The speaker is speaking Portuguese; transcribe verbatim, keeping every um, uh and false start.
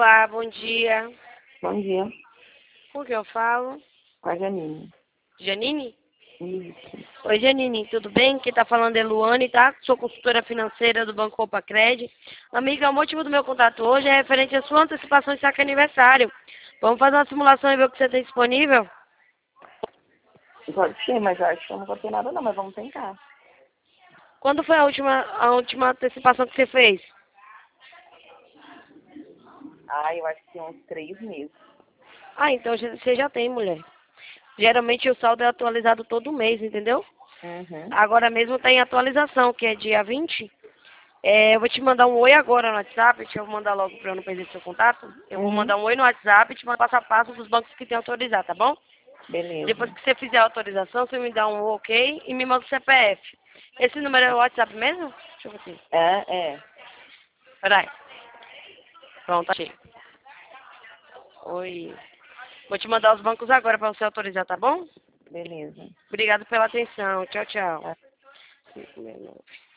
Olá, bom dia. Bom dia, Com quem eu falo? com a Janine. Janine? Isso. Oi, Janine, tudo bem? Quem tá falando é Luane, tá? Sou consultora financeira do Banco Opa Cred. Amiga, o motivo do meu contato hoje é referente à sua antecipação de saque aniversário. Vamos fazer uma simulação e ver o que você tem disponível? Pode ser, mas eu acho que eu não vou ter nada não, mas vamos tentar. Quando foi a última, a última antecipação que você fez? Ah, eu acho que tem uns três meses. Ah, então já- você já tem, mulher. Geralmente o saldo é atualizado todo mês, entendeu? Uhum. Agora mesmo tem atualização, que é dia vinte. É, eu vou te mandar um oi agora no WhatsApp. Deixa eu mandar logo para eu não perder seu contato. Eu vou Uhum. mandar um oi no WhatsApp e te mandar passo a passo dos bancos que tem autorizado, tá bom? Depois Beleza. que você fizer a autorização, você me dá um ok e me manda o C P F. Esse número é o WhatsApp mesmo? Deixa eu ver aqui. É, é. Peraí. Pronto, achei. Oi. Vou te mandar os bancos agora para você autorizar, tá bom? Beleza. Obrigado pela atenção. Tchau, tchau. Tá. cinco, seis, nove.